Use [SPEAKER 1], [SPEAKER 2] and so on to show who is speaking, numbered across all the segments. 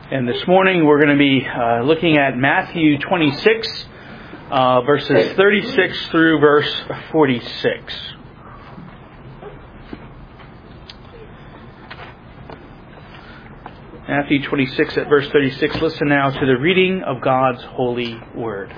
[SPEAKER 1] And this morning we're going to be looking at Matthew 26, verses 36 through verse 46. Matthew 26 at verse 36. Listen now to the reading of God's holy word.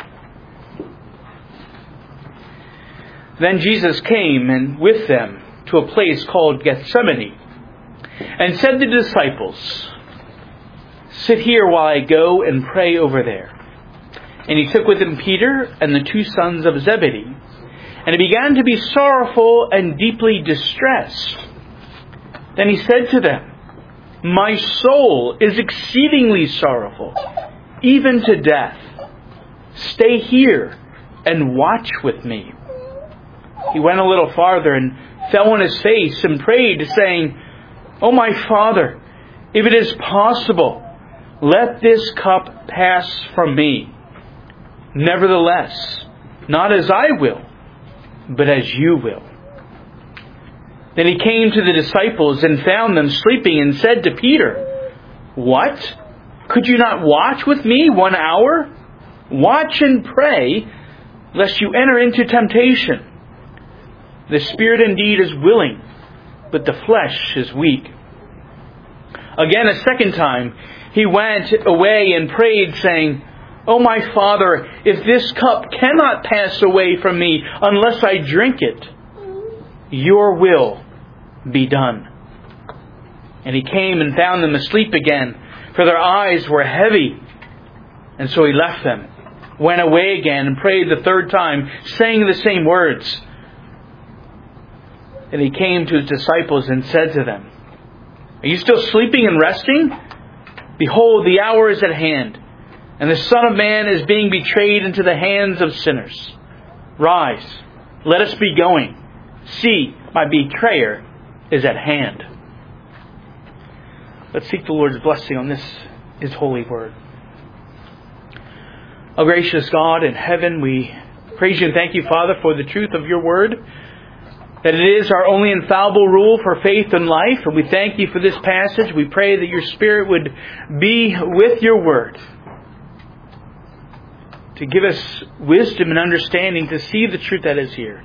[SPEAKER 1] Then Jesus came and with them to a place called Gethsemane, and said to the disciples, "Sit here while I go and pray over there." And he took with him Peter and the two sons of Zebedee, and he began to be sorrowful and deeply distressed. Then he said to them, "My soul is exceedingly sorrowful, even to death. Stay here and watch with me." He went a little farther and fell on his face and prayed, saying, "O my Father, if it is possible, let this cup pass from me. Nevertheless, not as I will, but as you will." Then he came to the disciples and found them sleeping and said to Peter, "What? Could you not watch with me 1 hour? Watch and pray, lest you enter into temptation. The spirit indeed is willing, but the flesh is weak." Again, a second time, he went away and prayed, saying, "O my Father, if this cup cannot pass away from me unless I drink it, your will be done." And he came and found them asleep again, for their eyes were heavy. And so he left them, went away again, and prayed the third time, saying the same words. And he came to his disciples and said to them, "Are you still sleeping and resting? Behold, the hour is at hand, and the Son of Man is being betrayed into the hands of sinners. Rise, let us be going. See, my betrayer is at hand." Let's seek the Lord's blessing on this, His holy word. O gracious God in heaven, we praise you and thank you, Father, for the truth of your word, that it is our only infallible rule for faith and life. And we thank you for this passage. We pray that your Spirit would be with your word, to give us wisdom and understanding to see the truth that is here.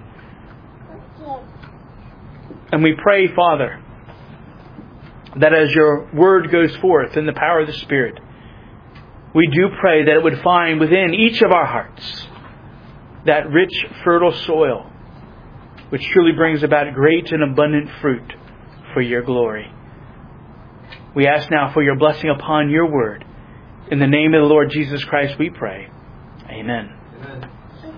[SPEAKER 1] And we pray, Father, that as your word goes forth in the power of the Spirit, we do pray that it would find within each of our hearts that rich, fertile soil, which truly brings about great and abundant fruit for your glory. We ask now for your blessing upon your word. In the name of the Lord Jesus Christ we pray. Amen. Amen.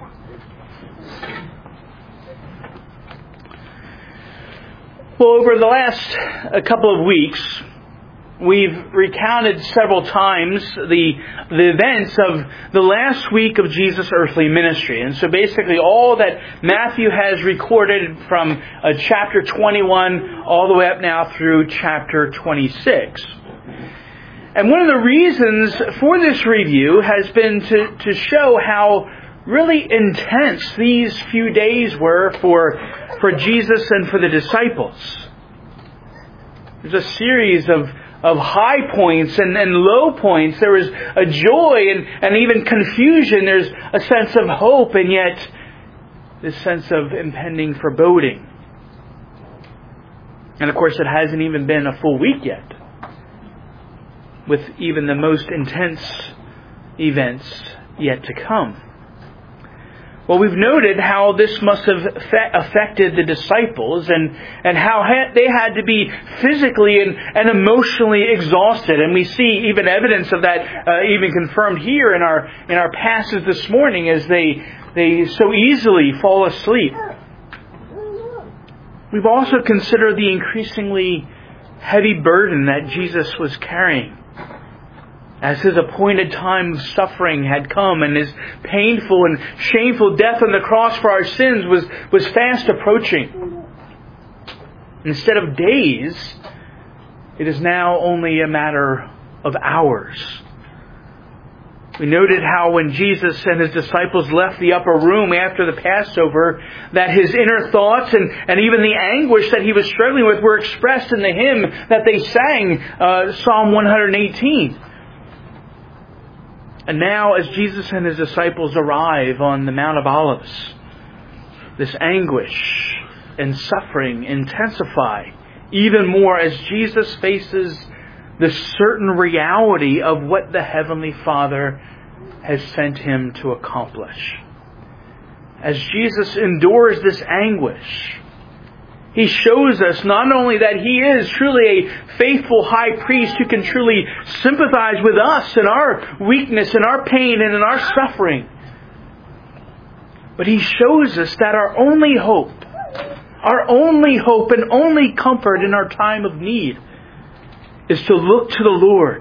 [SPEAKER 1] Well, over the last couple of weeks, we've recounted several times the events of the last week of Jesus' earthly ministry. And so basically all that Matthew has recorded from chapter 21 all the way up now through chapter 26. And one of the reasons for this review has been to show how really intense these few days were for Jesus and for the disciples. There's a series of high points and low points. There was a joy and even confusion. There's a sense of hope, and yet this sense of impending foreboding. And of course, it hasn't even been a full week yet, with even the most intense events yet to come. Well, we've noted how this must have affected the disciples and how they had to be physically and emotionally exhausted. And we see even evidence of that even confirmed here in our passage this morning as they so easily fall asleep. We've also considered the increasingly heavy burden that Jesus was carrying, as his appointed time of suffering had come, and his painful and shameful death on the cross for our sins was fast approaching. Instead of days, it is now only a matter of hours. We noted how when Jesus and his disciples left the upper room after the Passover, that his inner thoughts and even the anguish that he was struggling with were expressed in the hymn that they sang, Psalm 118. And now as Jesus and His disciples arrive on the Mount of Olives, this anguish and suffering intensify even more as Jesus faces the certain reality of what the Heavenly Father has sent Him to accomplish. As Jesus endures this anguish, He shows us not only that He is truly a faithful high priest who can truly sympathize with us in our weakness, in our pain, and in our suffering, but He shows us that our only hope and only comfort in our time of need is to look to the Lord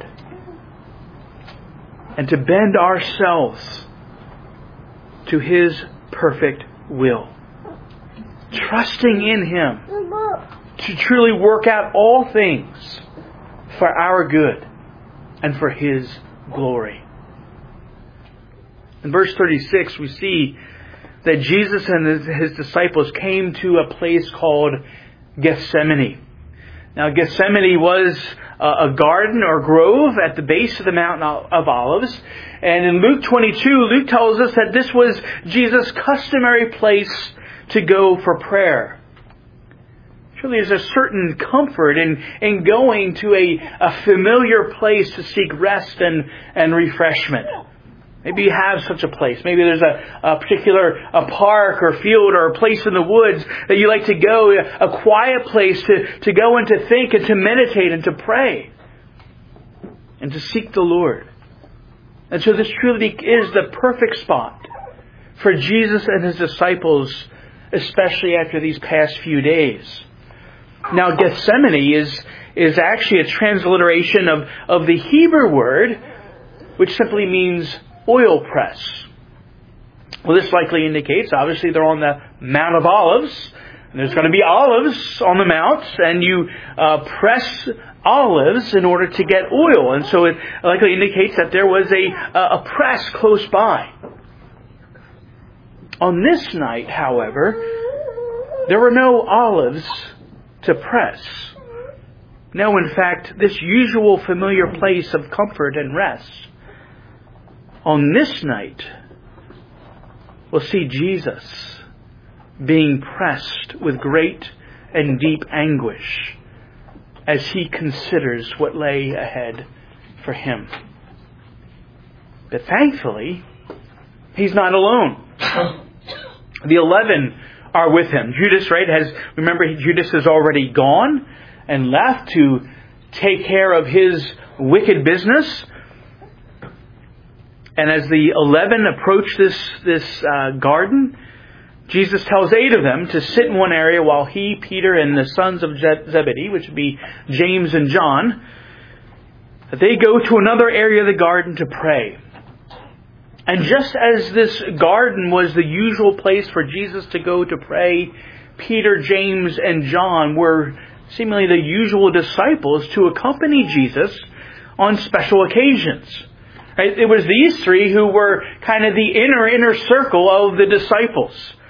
[SPEAKER 1] and to bend ourselves to His perfect will, trusting in Him to truly work out all things for our good and for His glory. In verse 36, we see that Jesus and His disciples came to a place called Gethsemane. Now, Gethsemane was a garden or grove at the base of the Mount of Olives. And in Luke 22, Luke tells us that this was Jesus' customary place to go for prayer. Surely there's a certain comfort in going to a familiar place to seek rest and refreshment. Maybe you have such a place. Maybe there's a particular park or field or a place in the woods that you like to go, a quiet place to go and to think and to meditate and to pray and to seek the Lord. And so this truly is the perfect spot for Jesus and His disciples, especially after these past few days. Now, Gethsemane is actually a transliteration of the Hebrew word, which simply means oil press. Well, this likely indicates, obviously, they're on the Mount of Olives, and there's going to be olives on the mount, and you press olives in order to get oil. And so it likely indicates that there was a press close by. On this night, however, there were no olives to press. No, in fact, this usual familiar place of comfort and rest. On this night, we'll see Jesus being pressed with great and deep anguish as He considers what lay ahead for Him. But thankfully, He's not alone. The 11 are with Him. Judas, right, Judas has already gone and left to take care of his wicked business. And as the 11 approach this garden, Jesus tells 8 of them to sit in one area while He, Peter, and the sons of Zebedee, which would be James and John, that they go to another area of the garden to pray. And just as this garden was the usual place for Jesus to go to pray, Peter, James, and John were seemingly the usual disciples to accompany Jesus on special occasions. Right? It was these 3 who were kind of the inner circle of the disciples.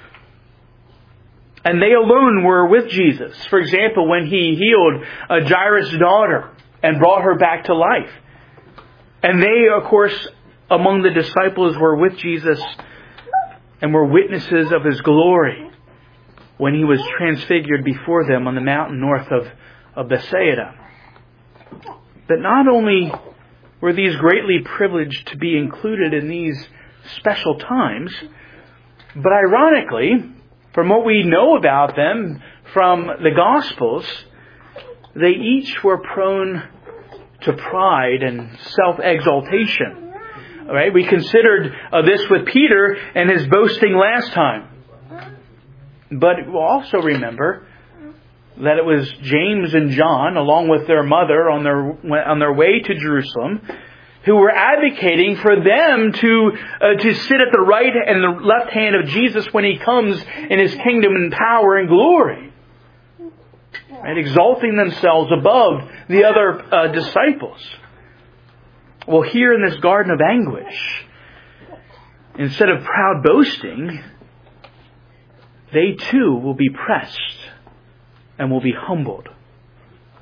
[SPEAKER 1] And they alone were with Jesus. For example, when He healed Jairus' daughter and brought her back to life. And they, of course, among the disciples were with Jesus and were witnesses of His glory when He was transfigured before them on the mountain north of Bethsaida. But not only were these greatly privileged to be included in these special times, but ironically, from what we know about them from the Gospels, they each were prone to pride and self-exaltation. All right, we considered this with Peter and his boasting last time. But we'll also remember that it was James and John, along with their mother, on their way to Jerusalem, who were advocating for them to sit at the right and the left hand of Jesus when He comes in His kingdom and power and glory, right? Exalting themselves above the other disciples. Well, here in this garden of anguish, instead of proud boasting, they too will be pressed and will be humbled.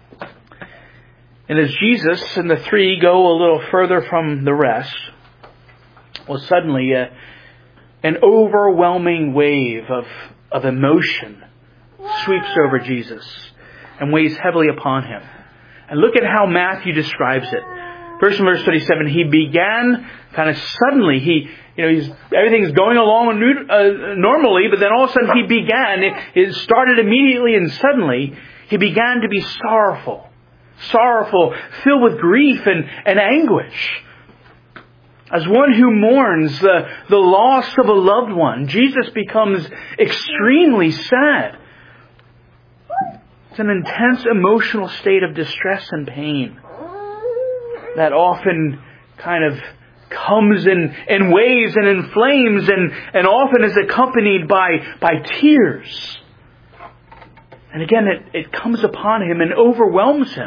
[SPEAKER 1] And as Jesus and the 3 go a little further from the rest, Well, suddenly an overwhelming wave of emotion sweeps over Jesus and weighs heavily upon him. And look at how Matthew describes it. First in verse 37, he began kind of suddenly. Everything's going along normally, but then all of a sudden he began. It started immediately and suddenly he began to be sorrowful, filled with grief and anguish. As one who mourns the loss of a loved one, Jesus becomes extremely sad. It's an intense emotional state of distress and pain that often kind of comes in waves and in flames and often is accompanied by tears. And again, it comes upon him and overwhelms him.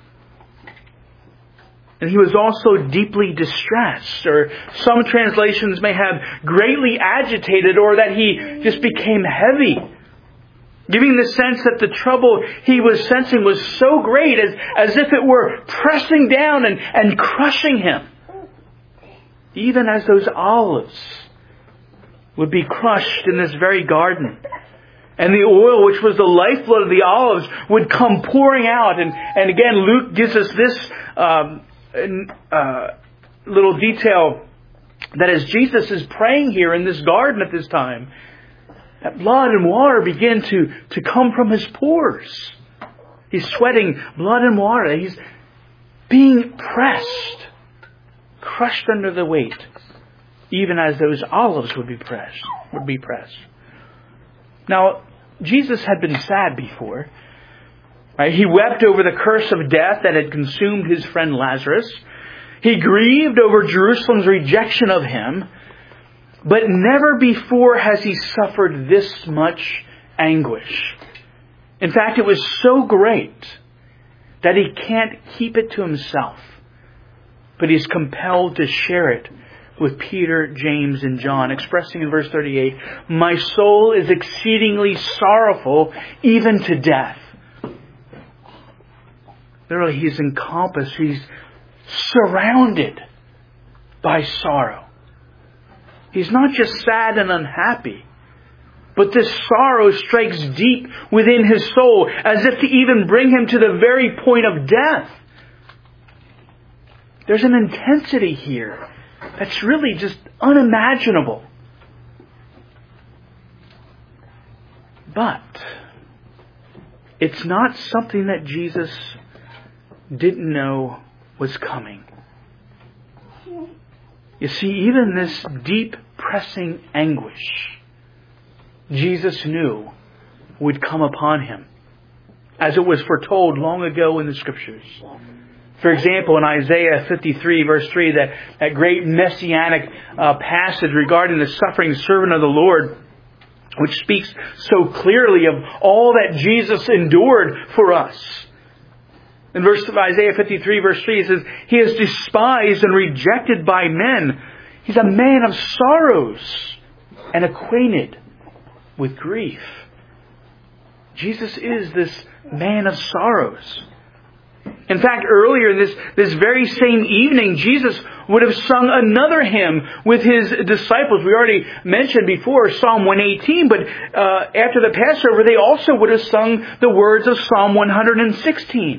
[SPEAKER 1] And he was also deeply distressed, or some translations may have greatly agitated, or that he just became heavy, giving the sense that the trouble he was sensing was so great as if it were pressing down and crushing him. Even as those olives would be crushed in this very garden. And the oil, which was the lifeblood of the olives, would come pouring out. And again, Luke gives us this little detail, that as Jesus is praying here in this garden at this time, that blood and water begin to come from his pores. He's sweating blood and water. He's being pressed, crushed under the weight, even as those olives would be pressed. Now, Jesus had been sad before. Right? He wept over the curse of death that had consumed his friend Lazarus. He grieved over Jerusalem's rejection of him. But never before has he suffered this much anguish. In fact, it was so great that he can't keep it to himself, but he's compelled to share it with Peter, James, and John, expressing in verse 38, "My soul is exceedingly sorrowful, even to death." Literally, he's encompassed, he's surrounded by sorrow. He's not just sad and unhappy, but this sorrow strikes deep within his soul, as if to even bring him to the very point of death. There's an intensity here that's really just unimaginable. But it's not something that Jesus didn't know was coming. You see, even this deep, pressing anguish, Jesus knew would come upon him, as it was foretold long ago in the Scriptures. For example, in Isaiah 53, verse 3, that great messianic passage regarding the suffering servant of the Lord, which speaks so clearly of all that Jesus endured for us. In Isaiah 53, verse 3, it says, "He is despised and rejected by men. He's a man of sorrows and acquainted with grief." Jesus is this man of sorrows. In fact, earlier this very same evening, Jesus would have sung another hymn with his disciples. We already mentioned before Psalm 118, but after the Passover, they also would have sung the words of Psalm 116.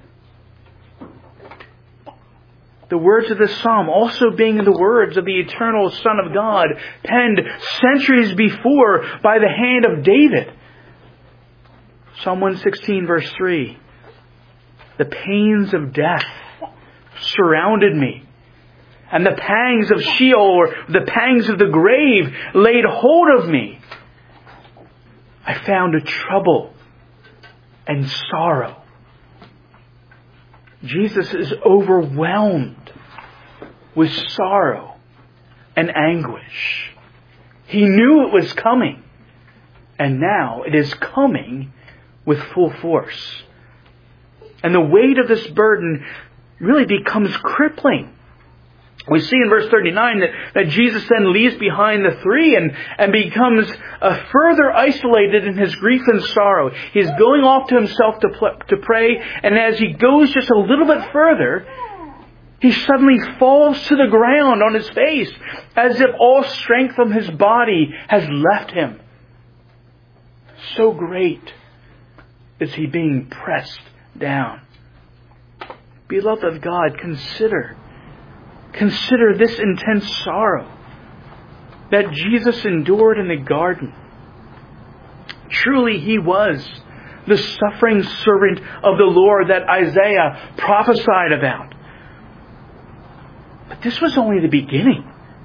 [SPEAKER 1] The words of this psalm also being the words of the eternal Son of God, penned centuries before by the hand of David. Psalm 116, verse 3. "The pains of death surrounded me, and the pangs of Sheol, or the pangs of the grave, laid hold of me. I found a trouble and sorrow." Jesus is overwhelmed with sorrow and anguish. He knew it was coming, and now it is coming with full force. And the weight of this burden really becomes crippling. We see in verse 39 that Jesus then leaves behind the three and becomes further isolated in his grief and sorrow. He's going off to himself to pray, and as he goes just a little bit further, He suddenly falls to the ground on his face as if all strength from his body has left him. So great is he being pressed down. Beloved of God, consider this intense sorrow that Jesus endured in the garden. Truly He was the suffering servant of the Lord that Isaiah prophesied about. But this was only the beginning,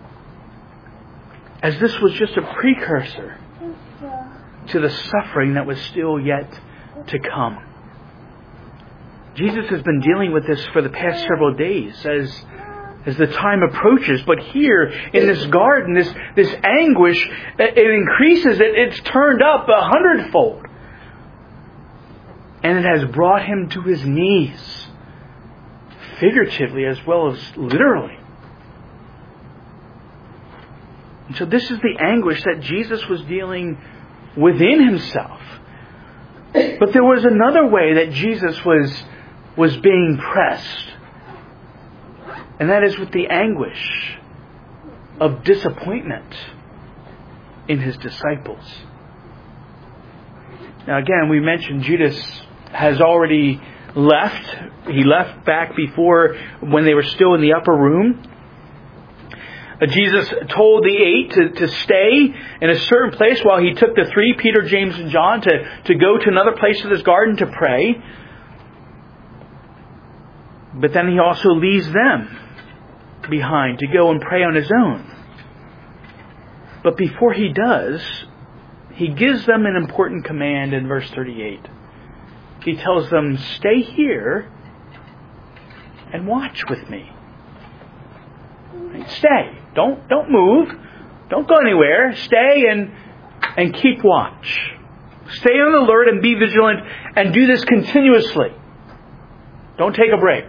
[SPEAKER 1] as this was just a precursor to the suffering that was still yet to come. Jesus has been dealing with this for the past several days as the time approaches. But here in this garden, this anguish, it increases. It's turned up 100-fold. And it has brought Him to His knees, figuratively as well as literally. And so this is the anguish that Jesus was dealing within Himself. But there was another way that Jesus was being pressed. And that is with the anguish of disappointment in His disciples. Now again, we mentioned Judas has already left. He left back before, when they were still in the upper room. Jesus told the 8 to stay in a certain place while He took the 3, Peter, James, and John, to go to another place of this garden to pray. But then He also leaves them behind to go and pray on His own. But before He does, He gives them an important command in verse 38. He tells them, "Stay here and watch with me." Stay. Don't move. Don't go anywhere. Stay and keep watch. Stay on alert and be vigilant and do this continuously. Don't take a break.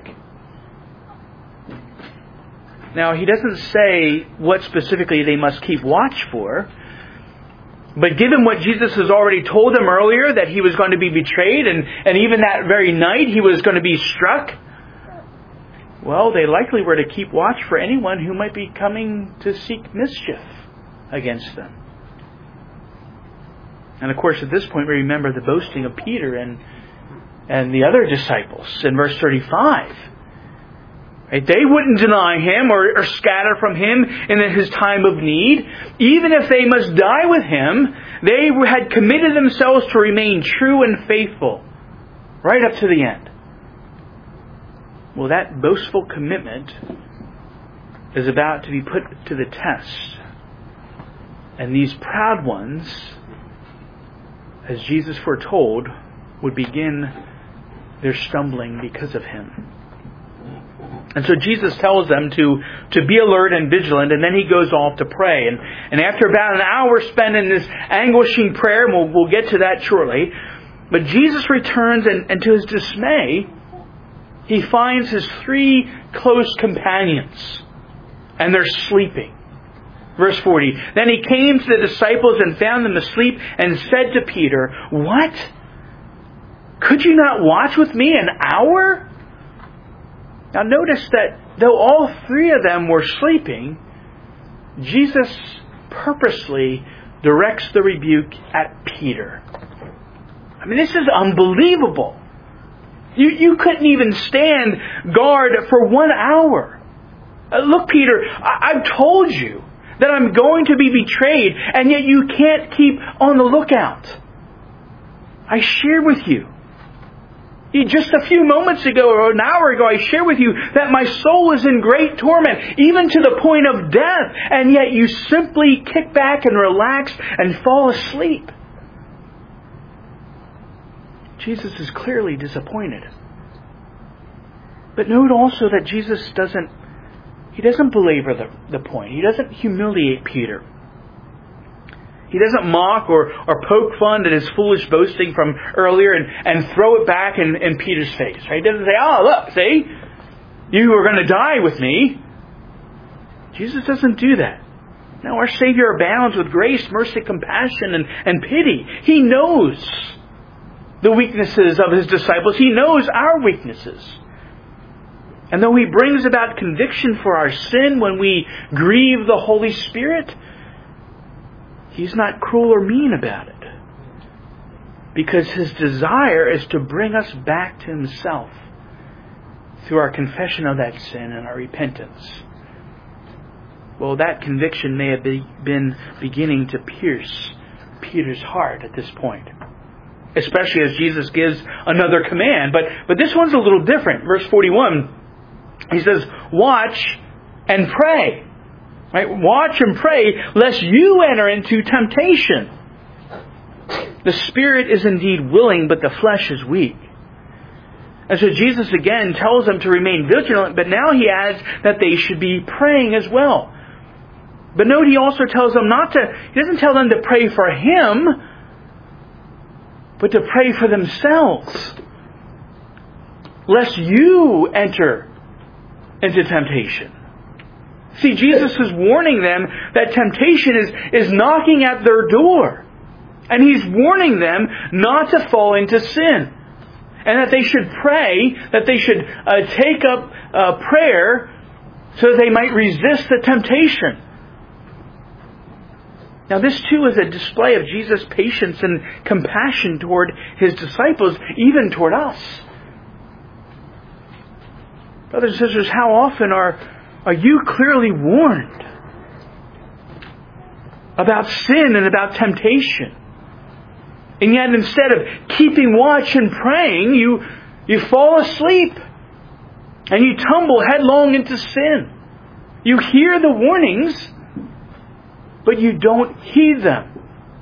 [SPEAKER 1] Now, He doesn't say what specifically they must keep watch for. But given what Jesus has already told them earlier, that He was going to be betrayed, and even that very night He was going to be struck, well, they likely were to keep watch for anyone who might be coming to seek mischief against them. And of course, at this point, we remember the boasting of Peter and the other disciples in verse 35. Right? They wouldn't deny Him or scatter from Him in His time of need. Even if they must die with Him, they had committed themselves to remain true and faithful right up to the end. Well, that boastful commitment is about to be put to the test. And these proud ones, as Jesus foretold, would begin their stumbling because of Him. And so Jesus tells them to be alert and vigilant, and then He goes off to pray. And after about an hour spent in this anguishing prayer, and we'll get to that shortly, but Jesus returns, and to His dismay, He finds His 3 close companions, and they're sleeping. Verse 40, "Then He came to the disciples and found them asleep, and said to Peter, 'What? Could you not watch with me an hour?' Now notice that though all 3 of them were sleeping, Jesus purposely directs the rebuke at Peter. I mean, this is unbelievable. You couldn't even stand guard for 1 hour. Look, Peter, I've told you that I'm going to be betrayed, and yet you can't keep on the lookout. I shared with you. Just a few moments ago, or an hour ago, I shared with you that my soul is in great torment, even to the point of death, and yet you simply kick back and relax and fall asleep. Jesus is clearly disappointed. But note also that Jesus doesn't belabor the point. He doesn't humiliate Peter. He doesn't mock or poke fun at his foolish boasting from earlier and throw it back in Peter's face. Right? He doesn't say, "Oh, look, see? You are going to die with me." Jesus doesn't do that. No, our Savior abounds with grace, mercy, compassion, and pity. He knows the weaknesses of His disciples. He knows our weaknesses. And though He brings about conviction for our sin when we grieve the Holy Spirit, He's not cruel or mean about it. Because His desire is to bring us back to Himself through our confession of that sin and our repentance. Well, that conviction may have been beginning to pierce Peter's heart at this point. Especially as Jesus gives another command. But this one's a little different. Verse 41, He says, watch and pray. Right? Watch and pray lest you enter into temptation. The spirit is indeed willing, but the flesh is weak. And so Jesus again tells them to remain vigilant, but now He adds that they should be praying as well. But note He also tells them He doesn't tell them to pray for Him, but to pray for themselves. Lest you enter into temptation. See, Jesus is warning them that temptation is knocking at their door. And He's warning them not to fall into sin. And that they should pray, that they should take up prayer so that they might resist the temptation. Now this too is a display of Jesus' patience and compassion toward His disciples, even toward us. Brothers and sisters, how often are you clearly warned about sin and about temptation? And yet instead of keeping watch and praying, you fall asleep. And you tumble headlong into sin. You hear the warnings, but you don't heed them.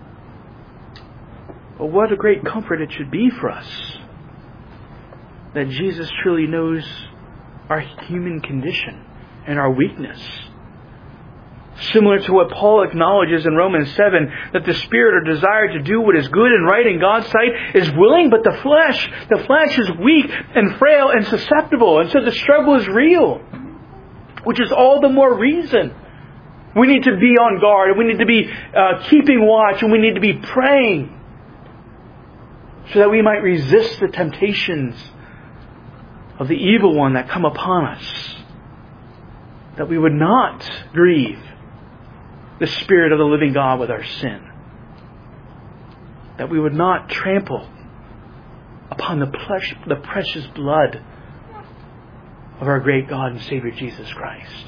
[SPEAKER 1] But what a great comfort it should be for us that Jesus truly knows our human condition and our weakness. Similar to what Paul acknowledges in Romans 7, that the spirit or desire to do what is good and right in God's sight is willing, but the flesh is weak and frail and susceptible. And so the struggle is real, which is all the more reason we need to be on guard, and we need to be keeping watch, and we need to be praying so that we might resist the temptations of the evil one that come upon us. That we would not grieve the Spirit of the living God with our sin. That we would not trample upon the precious blood of our great God and Savior Jesus Christ.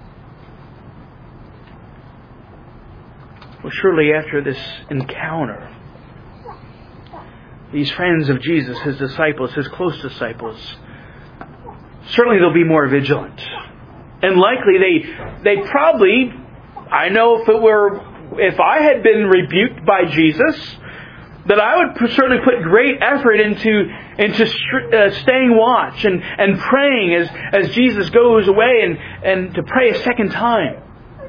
[SPEAKER 1] Well, surely after this encounter, these friends of Jesus, His disciples, His close disciples, certainly they'll be more vigilant. And likely they probably, I know if I had been rebuked by Jesus, that I would certainly put great effort into staying watch and praying as Jesus goes away and to pray a second time.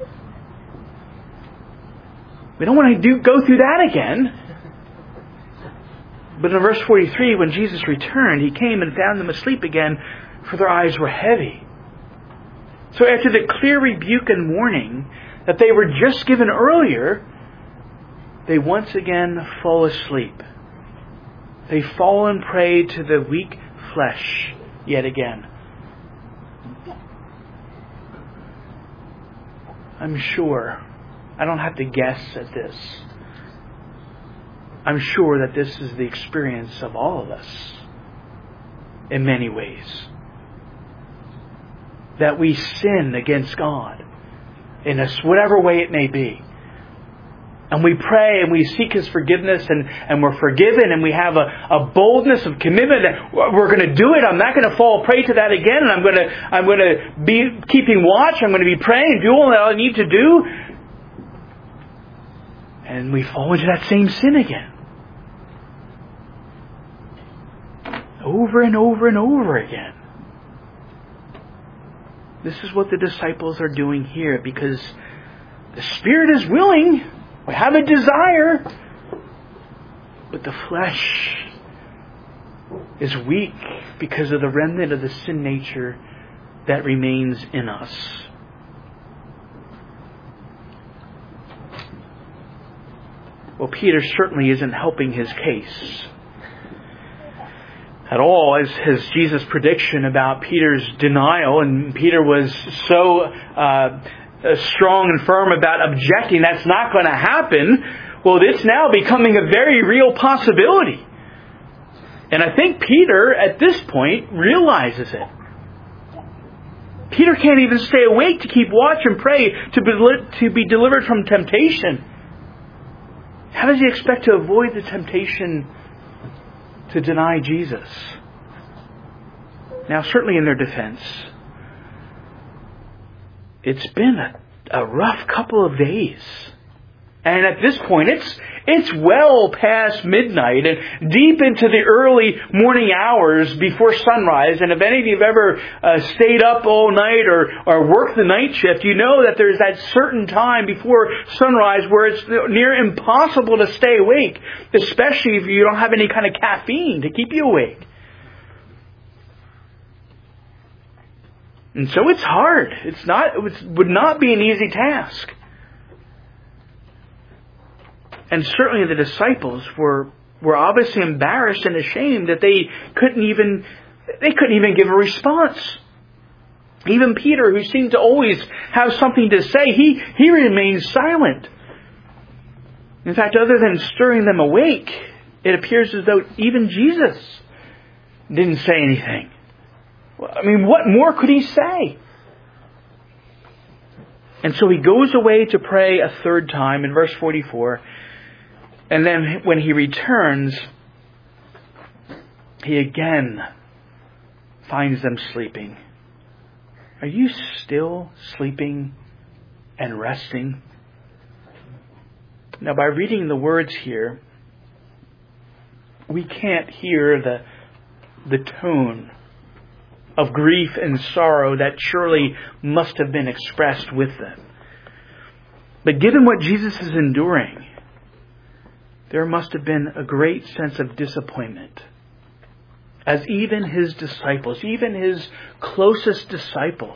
[SPEAKER 1] We don't want to go through that again. But in verse 43, when Jesus returned, He came and found them asleep again, for their eyes were heavy. So after the clear rebuke and warning that they were just given earlier, they once again fall asleep. They fall and prey to the weak flesh yet again. I'm sure, I don't have to guess at this, I'm sure that this is the experience of all of us in many ways. That we sin against God in whatever way it may be. And we pray and we seek His forgiveness and we're forgiven, and we have a boldness of commitment that we're going to do it. I'm not going to fall prey to that again, and I'm going to be keeping watch. I'm going to be praying and do all that I need to do. And we fall into that same sin again. Over and over and over again. This is what the disciples are doing here, because the Spirit is willing. We have a desire. But the flesh is weak because of the remnant of the sin nature that remains in us. Well, Peter certainly isn't helping his case. at all as Jesus' prediction about Peter's denial, and Peter was so strong and firm about objecting, that's not going to happen. Well, it's now becoming a very real possibility. And I think Peter, at this point, realizes it. Peter can't even stay awake to keep watch and pray to be delivered from temptation. How does he expect to avoid the temptation to deny Jesus? Now, certainly in their defense, it's been a rough couple of days. And at this point, it's well past midnight and deep into the early morning hours before sunrise. And if any of you have ever stayed up all night or worked the night shift, you know that there's that certain time before sunrise where it's near impossible to stay awake, especially if you don't have any kind of caffeine to keep you awake. And so it's hard. It would not be an easy task. And certainly the disciples were obviously embarrassed and ashamed that they couldn't even give a response. Even Peter, who seemed to always have something to say, he remained silent. In fact, other than stirring them awake, it appears as though even Jesus didn't say anything. I mean, what more could he say? And so he goes away to pray a third time in verse 44. And then when he returns, he again finds them sleeping. Are you still sleeping and resting? Now, by reading the words here, we can't hear the tone of grief and sorrow that surely must have been expressed with them. But given what Jesus is enduring, there must have been a great sense of disappointment, as even his disciples, even his closest disciples,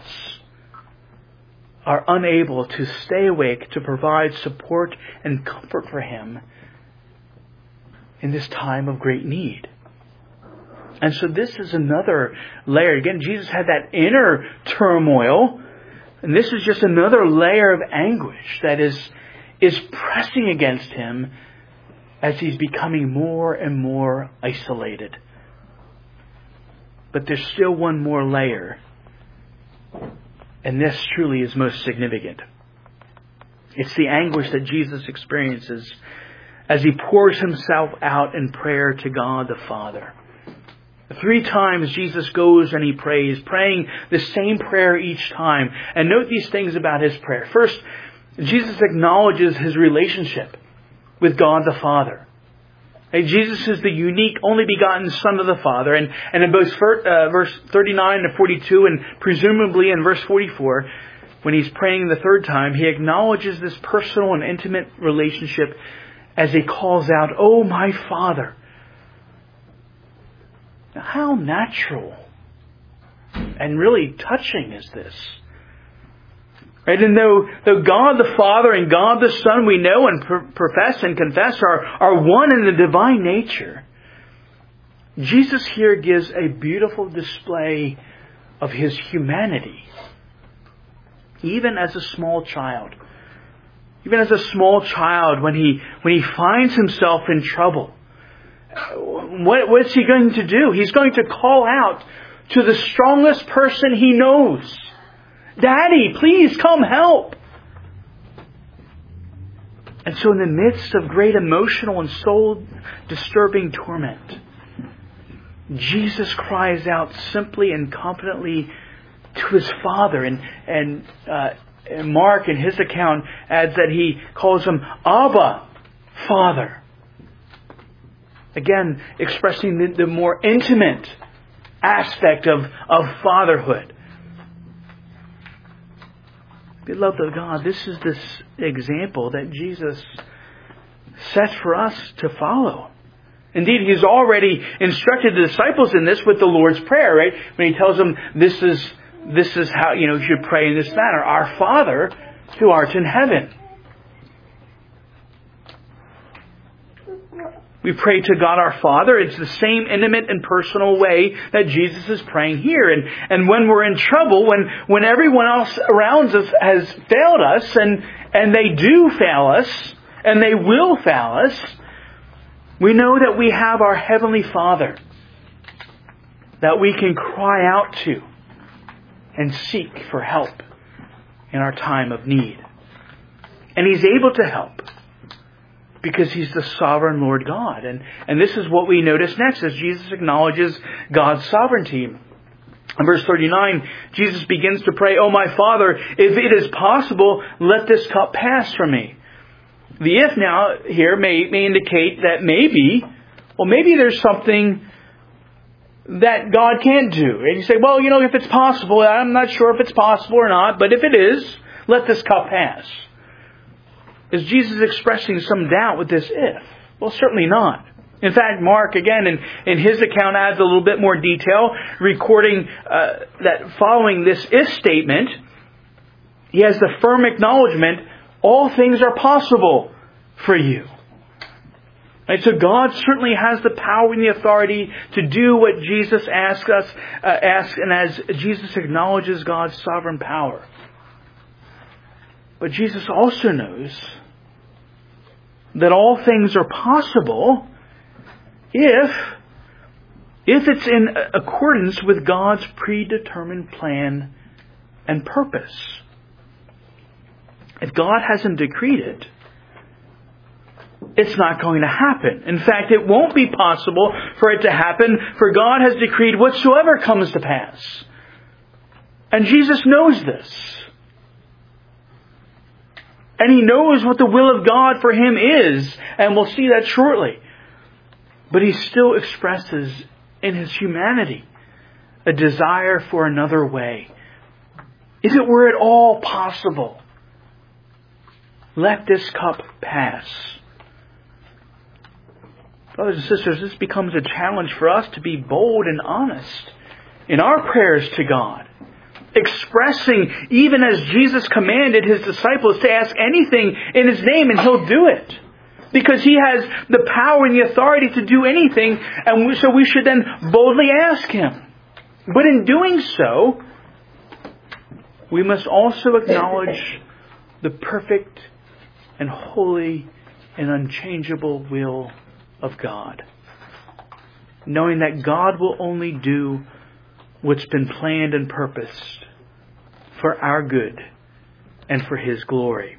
[SPEAKER 1] are unable to stay awake to provide support and comfort for him in this time of great need. And so this is another layer. Again, Jesus had that inner turmoil, and this is just another layer of anguish that is pressing against him as he's becoming more and more isolated. But there's still one more layer, and this truly is most significant. It's the anguish that Jesus experiences as he pours himself out in prayer to God the Father. 3 times Jesus goes and he prays, praying the same prayer each time. And note these things about his prayer. First, Jesus acknowledges his relationship with God the Father. Jesus is the unique, only begotten Son of the Father. And in both verse 39 to 42 and presumably in verse 44, when he's praying the third time, he acknowledges this personal and intimate relationship as he calls out, "Oh, my Father." Now, how natural and really touching is this? Right? And though God the Father and God the Son we know and profess and confess are one in the divine nature, Jesus here gives a beautiful display of his humanity. Even as a small child. Even as a small child, when he finds himself in trouble, what's he going to do? He's going to call out to the strongest person he knows. "Daddy, please come help." And so in the midst of great emotional and soul-disturbing torment, Jesus cries out simply and confidently to his Father. And Mark, in his account, adds that he calls him Abba, Father. Again, expressing the more intimate aspect of fatherhood. Beloved of God, this is this example that Jesus sets for us to follow. Indeed, he's already instructed the disciples in this with the Lord's Prayer, right? When he tells them this is how you should pray in this manner: "Our Father who art in heaven." We pray to God our Father. It's the same intimate and personal way that Jesus is praying here. And when we're in trouble, when everyone else around us has failed us, and they do fail us, and they will fail us, we know that we have our Heavenly Father that we can cry out to and seek for help in our time of need. And He's able to help because He's the sovereign Lord God. And this is what we notice next as Jesus acknowledges God's sovereignty. In verse 39, Jesus begins to pray, "Oh my Father, if it is possible, let this cup pass from me." The if now here may indicate that maybe there's something that God can't do. And you say, well, if it's possible, I'm not sure if it's possible or not, but if it is, let this cup pass. Is Jesus expressing some doubt with this if? Well, certainly not. In fact, Mark, again, in his account adds a little bit more detail, recording that following this if statement, he has the firm acknowledgement, all things are possible for you. Right, so God certainly has the power and the authority to do what Jesus asks, and as Jesus acknowledges God's sovereign power. But Jesus also knows that all things are possible if it's in accordance with God's predetermined plan and purpose. If God hasn't decreed it, it's not going to happen. In fact, it won't be possible for it to happen, for God has decreed whatsoever comes to pass. And Jesus knows this. And He knows what the will of God for Him is, and we'll see that shortly. But He still expresses in His humanity a desire for another way. If it were at all possible, let this cup pass. Brothers and sisters, this becomes a challenge for us to be bold and honest in our prayers to God, expressing, even as Jesus commanded His disciples to ask anything in His name, and He'll do it. Because He has the power and the authority to do anything, and so we should then boldly ask Him. But in doing so, we must also acknowledge the perfect and holy and unchangeable will of God, knowing that God will only do what's been planned and purposed for our good and for His glory.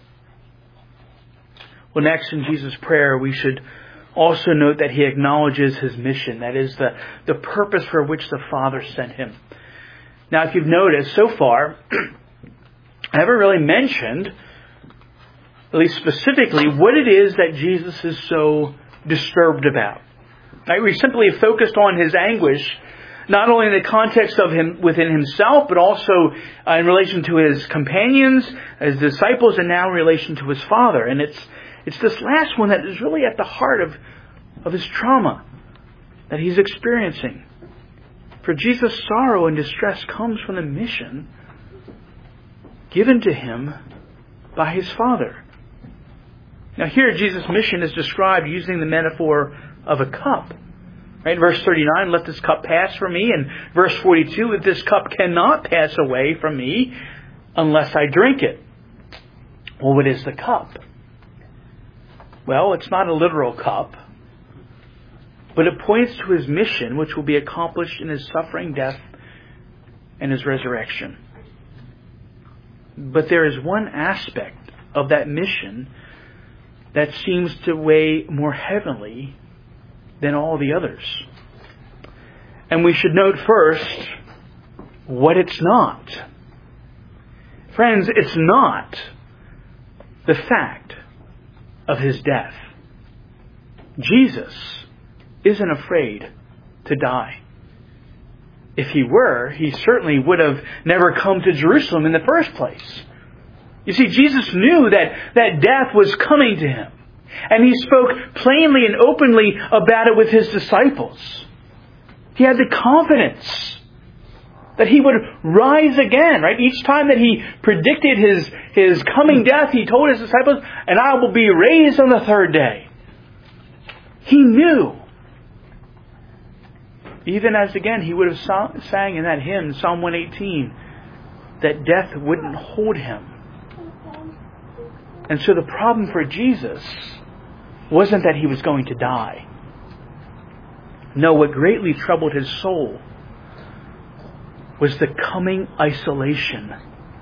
[SPEAKER 1] Well, next in Jesus' prayer, we should also note that He acknowledges His mission, that is, the purpose for which the Father sent Him. Now, if you've noticed so far, I haven't really mentioned, at least specifically, what it is that Jesus is so disturbed about. Right? We simply focused on His anguish, not only in the context of Him within Himself, but also in relation to His companions, His disciples, and now in relation to His Father. And it's this last one that is really at the heart of His trauma that He's experiencing. For Jesus' sorrow and distress comes from the mission given to Him by His Father. Now here, Jesus' mission is described using the metaphor of a cup. Right? Verse 39, let this cup pass from me. And verse 42, if this cup cannot pass away from me unless I drink it. Well, what is the cup? Well, it's not a literal cup, but it points to His mission, which will be accomplished in His suffering, death, and His resurrection. But there is one aspect of that mission that seems to weigh more heavily than all the others. And we should note first what it's not. Friends, it's not the fact of His death. Jesus isn't afraid to die. If He were, He certainly would have never come to Jerusalem in the first place. You see, Jesus knew that death was coming to Him. And He spoke plainly and openly about it with His disciples. He had the confidence that He would rise again, right? Each time that He predicted His coming death, He told His disciples, and I will be raised on the third day. He knew. Even as, again, he would have sang in that hymn, Psalm 118, that death wouldn't hold him. And so the problem for Jesus wasn't that he was going to die. No, what greatly troubled his soul was the coming isolation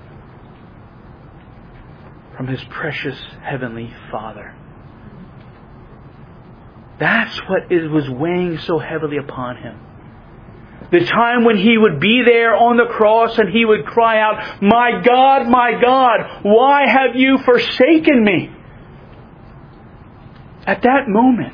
[SPEAKER 1] from his precious heavenly Father. That's what was weighing so heavily upon him. The time when he would be there on the cross and he would cry out, my God, why have you forsaken me? At that moment,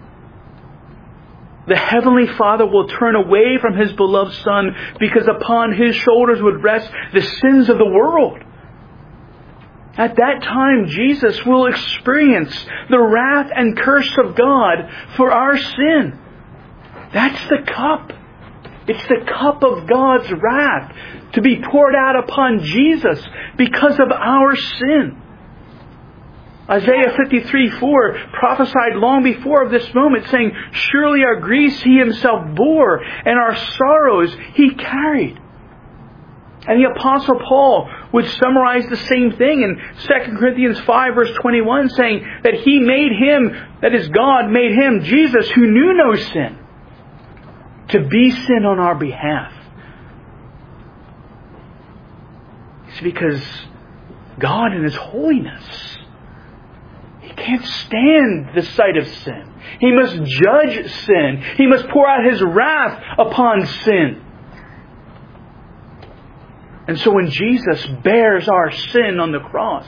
[SPEAKER 1] the Heavenly Father will turn away from His beloved Son because upon His shoulders would rest the sins of the world. At that time, Jesus will experience the wrath and curse of God for our sin. That's the cup. It's the cup of God's wrath to be poured out upon Jesus because of our sin. Isaiah 53:4 prophesied long before of this moment, saying, surely our griefs He Himself bore, and our sorrows He carried. And the Apostle Paul would summarize the same thing in 2 Corinthians 5 verse 21, saying that He made Him, that is God, made Him, Jesus, who knew no sin, to be sin on our behalf. It's because God in His holiness, He can't stand the sight of sin. He must judge sin. He must pour out His wrath upon sin. And so when Jesus bears our sin on the cross,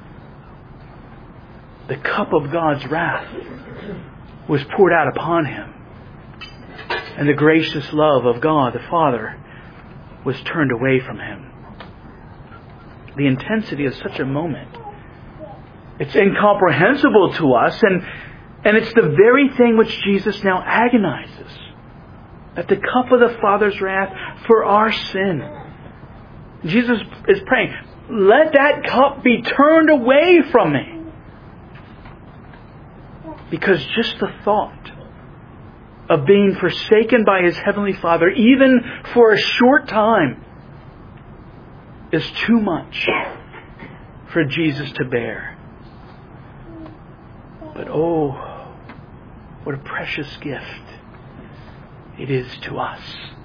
[SPEAKER 1] the cup of God's wrath was poured out upon Him. And the gracious love of God the Father was turned away from Him. The intensity of such a moment, it's incomprehensible to us, and it's the very thing which Jesus now agonizes. At the cup of the Father's wrath for our sin. Jesus is praying, let that cup be turned away from me. Because just the thought of being forsaken by His Heavenly Father, even for a short time, is too much for Jesus to bear. But oh, what a precious gift it is to us.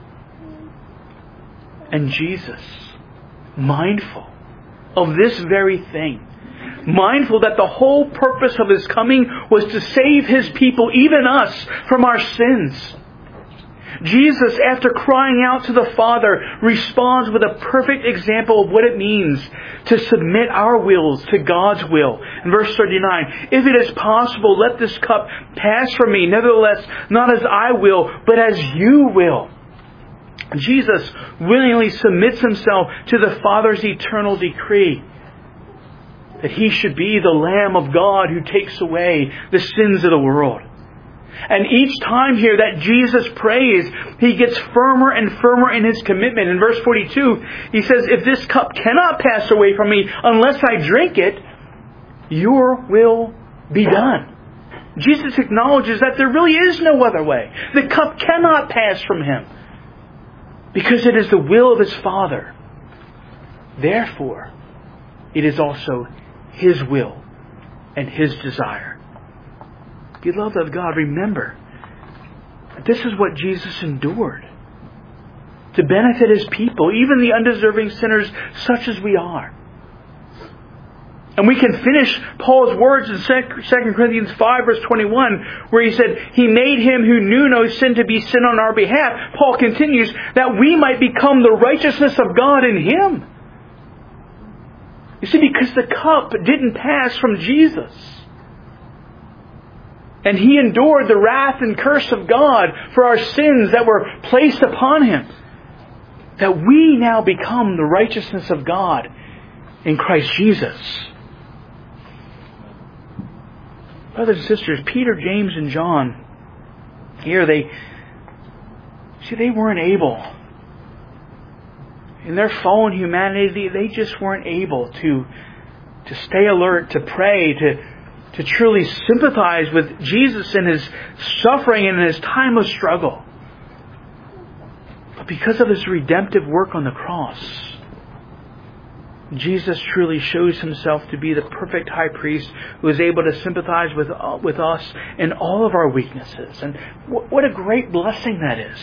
[SPEAKER 1] And Jesus, mindful of this very thing, mindful that the whole purpose of His coming was to save His people, even us, from our sins. Jesus, after crying out to the Father, responds with a perfect example of what it means to submit our wills to God's will. In verse 39, if it is possible, let this cup pass from me. Nevertheless, not as I will, but as you will. Jesus willingly submits Himself to the Father's eternal decree that He should be the Lamb of God who takes away the sins of the world. And each time here that Jesus prays, He gets firmer and firmer in His commitment. In verse 42, He says, if this cup cannot pass away from me unless I drink it, your will be done. Jesus acknowledges that there really is no other way. The cup cannot pass from Him, because it is the will of His Father. Therefore, it is also His will and His desire. Beloved of God, remember that this is what Jesus endured to benefit His people, even the undeserving sinners such as we are. And we can finish Paul's words in 2 Corinthians 5 verse 21, where he said, He made Him who knew no sin to be sin on our behalf. Paul continues, that we might become the righteousness of God in Him. You see, because the cup didn't pass from Jesus, and He endured the wrath and curse of God for our sins that were placed upon Him, that we now become the righteousness of God in Christ Jesus. Brothers and sisters, Peter, James, and John, here they weren't able. In their fallen humanity, they just weren't able to stay alert, to pray, to truly sympathize with Jesus in His suffering and in His time of struggle. But because of His redemptive work on the cross, Jesus truly shows Himself to be the perfect high priest who is able to sympathize with us in all of our weaknesses. And what a great blessing that is.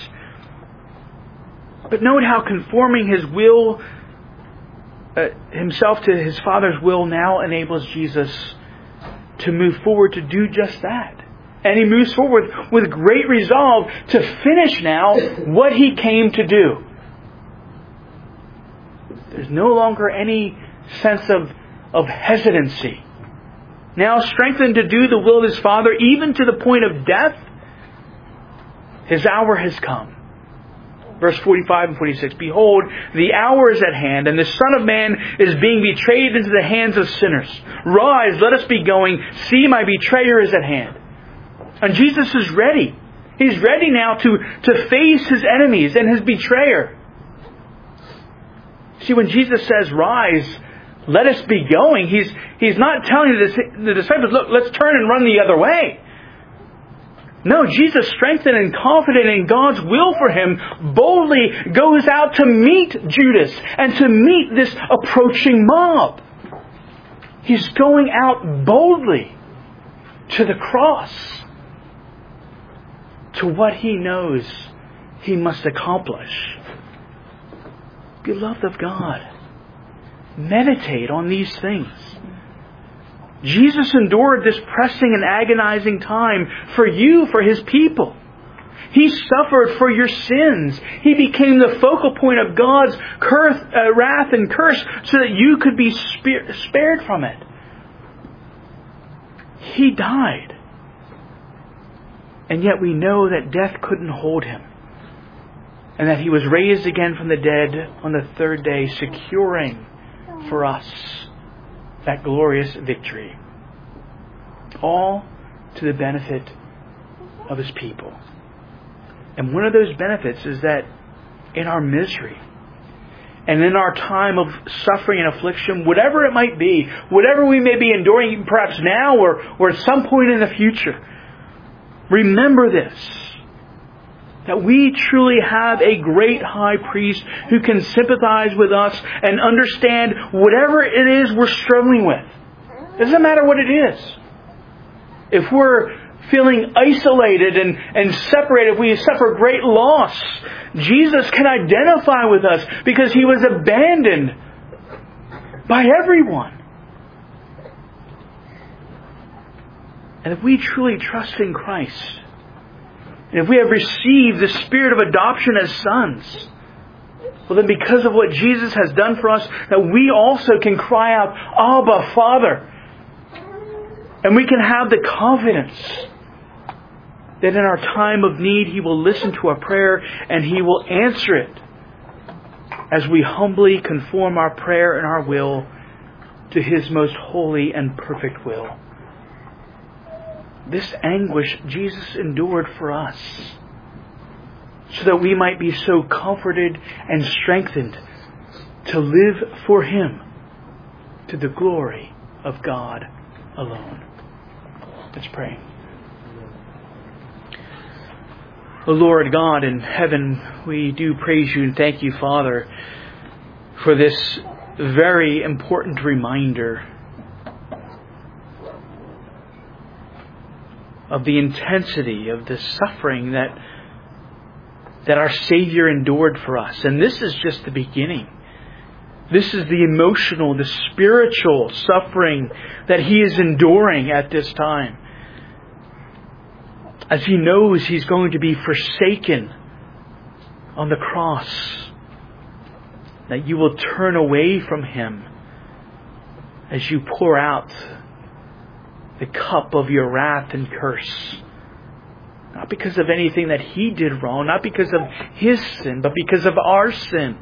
[SPEAKER 1] But note how conforming His will, Himself to His Father's will, now enables Jesus to move forward to do just that. And He moves forward with great resolve to finish now what He came to do. There's no longer any sense of hesitancy. Now strengthened to do the will of His Father, even to the point of death, His hour has come. Verse 45 and 46. Behold, the hour is at hand, and the Son of Man is being betrayed into the hands of sinners. Rise, let us be going. See, my betrayer is at hand. And Jesus is ready. He's ready now to face His enemies and His betrayer. See, when Jesus says, rise, let us be going, He's not telling the disciples, look, let's turn and run the other way. No, Jesus, strengthened and confident in God's will for Him, boldly goes out to meet Judas and to meet this approaching mob. He's going out boldly to the cross, to what He knows He must accomplish. Beloved of God, meditate on these things. Jesus endured this pressing and agonizing time for you, for His people. He suffered for your sins. He became the focal point of God's wrath and curse so that you could be spared from it. He died. And yet we know that death couldn't hold Him. And that He was raised again from the dead on the third day, securing for us that glorious victory. All to the benefit of His people. And one of those benefits is that in our misery and in our time of suffering and affliction, whatever it might be, whatever we may be enduring perhaps now or at some point in the future, remember this, that we truly have a great high priest who can sympathize with us and understand whatever it is we're struggling with. It doesn't matter what it is. If we're feeling isolated and separated, if we suffer great loss, Jesus can identify with us because He was abandoned by everyone. And if we truly trust in Christ, and if we have received the Spirit of adoption as sons, well then because of what Jesus has done for us, that we also can cry out, Abba, Father. And we can have the confidence that in our time of need He will listen to our prayer and He will answer it as we humbly conform our prayer and our will to His most holy and perfect will. This anguish Jesus endured for us so that we might be so comforted and strengthened to live for Him to the glory of God alone. Let's pray. O Lord God in heaven, we do praise You and thank You, Father, for this very important reminder of the intensity of the suffering that our Savior endured for us. And this is just the beginning. This is the emotional, the spiritual suffering that He is enduring at this time. As He knows He's going to be forsaken on the cross, that You will turn away from Him as You pour out the cup of Your wrath and curse. Not because of anything that He did wrong, not because of His sin, but because of our sin.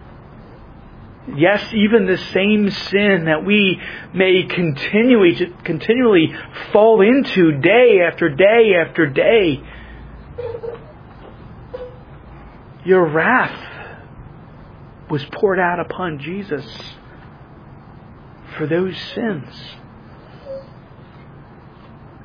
[SPEAKER 1] Yes, even the same sin that we may continually fall into day after day after day. Your wrath was poured out upon Jesus for those sins.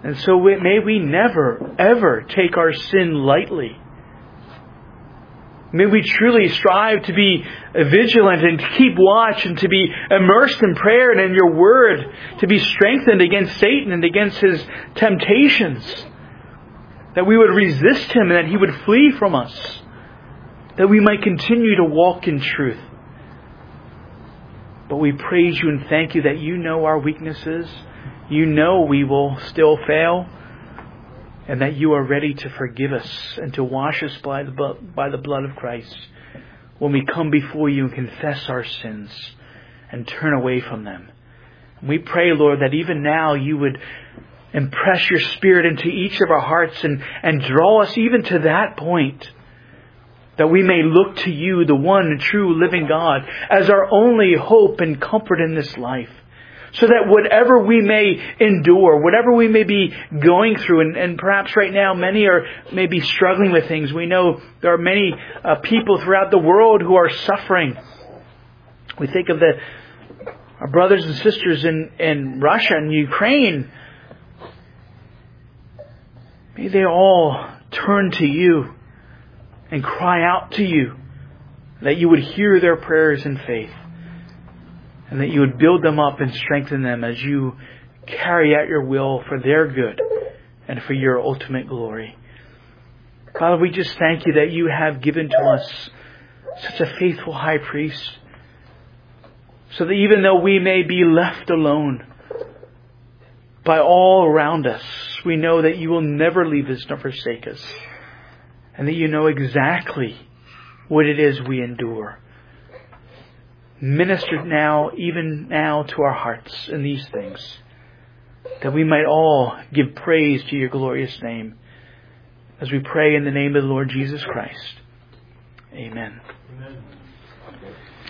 [SPEAKER 1] And so may we never, ever take our sin lightly. May we truly strive to be vigilant and to keep watch and to be immersed in prayer and in your word, to be strengthened against Satan and against his temptations. That we would resist him and that he would flee from us. That we might continue to walk in truth. But we praise you and thank you that you know our weaknesses. You know we will still fail. And that you are ready to forgive us and to wash us by the blood of Christ when we come before you and confess our sins and turn away from them. And we pray, Lord, that even now you would impress your Spirit into each of our hearts and draw us even to that point, that we may look to you, the one and true living God, as our only hope and comfort in this life. So that whatever we may endure, whatever we may be going through, and perhaps right now many are maybe struggling with things. We know there are many people throughout the world who are suffering. We think of our brothers and sisters in Russia and Ukraine. May they all turn to you and cry out to you, that you would hear their prayers in faith. And that you would build them up and strengthen them as you carry out your will for their good and for your ultimate glory. Father, we just thank you that you have given to us such a faithful high priest, so that even though we may be left alone by all around us, we know that you will never leave us nor forsake us, and that you know exactly what it is we endure. Minister now, even now, to our hearts in these things, that we might all give praise to your glorious name, as we pray in the name of the Lord Jesus Christ. Amen.
[SPEAKER 2] Amen.